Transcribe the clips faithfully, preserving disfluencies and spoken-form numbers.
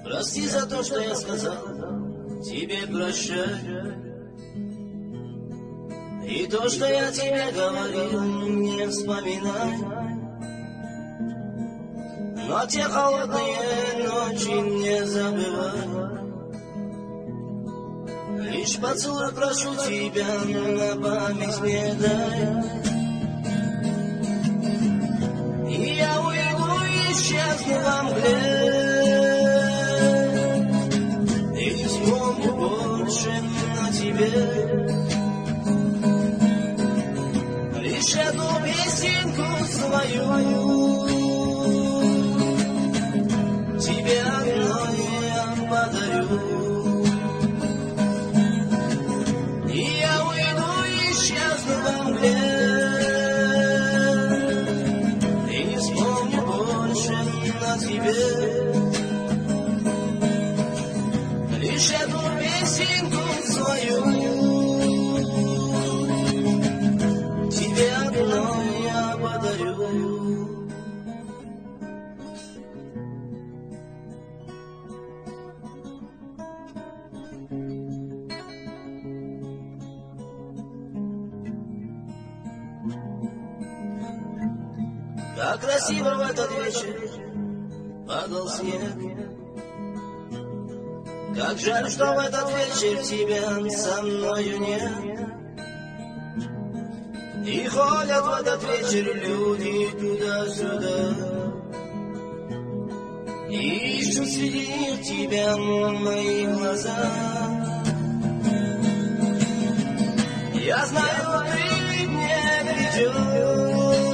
Прости за то, что я сказал тебе прощай. И то, что я тебе говорил, не вспоминай. Но те холодные ночи не забывай. Лишь поцелуй прошу тебя, на память мне дай. И я уйду и исчезну во мгле, и не вспомню больше на тебе. Лишь одну песенку свою тебе одной я подарю. И я уйду и исчезну во мгле, и не вспомню больше на тебе. Лишь эту песенку свою тебе одной я подарю. Как красиво в этот вечер падал снег. Как жаль, что в этот вечер тебя со мною нет. И ходят в этот вечер люди туда-сюда, и ищут среди них тебя мои глаза. Я знаю, ты ведь не придешь,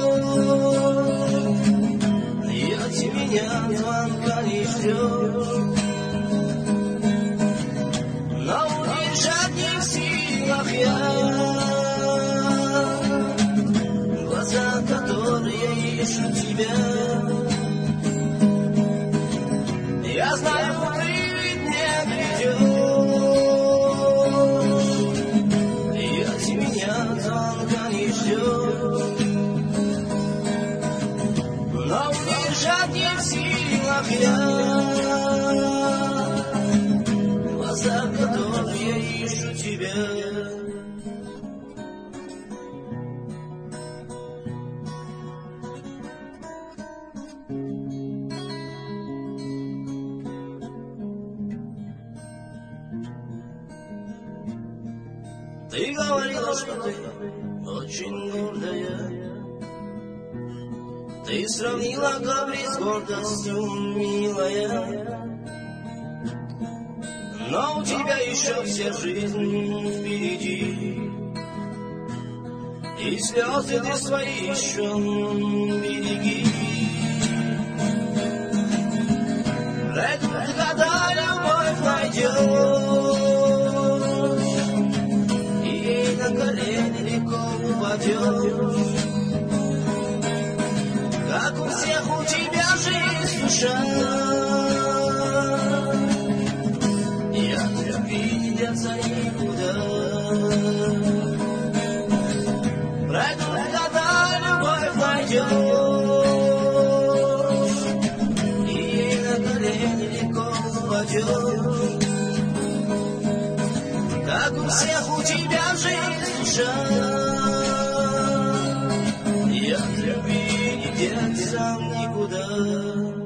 и от меня звонка не ждешь. Но удержать не в силах я глаза, которые ищут тебя. Я знаю, ты ведь не придешь, и от меня звонка не ждешь. Но удержать не в силах я глаза, которые ищут тебя. Ты говорила, что ты очень гордая. Ты сравнила капри с гордостью, милая. Но у тебя еще вся жизнь впереди, и слезы ты свои еще береги. Пройдут года, любовь найдешь, и на колени легко упадешь. Как у всех, у тебя жизнь душа, и от любви не деться никуда. Пройдут года, любовь найдешь, и на колени легко упадешь. Как у всех, у тебя жизнь душа, и от любви не деться никуда.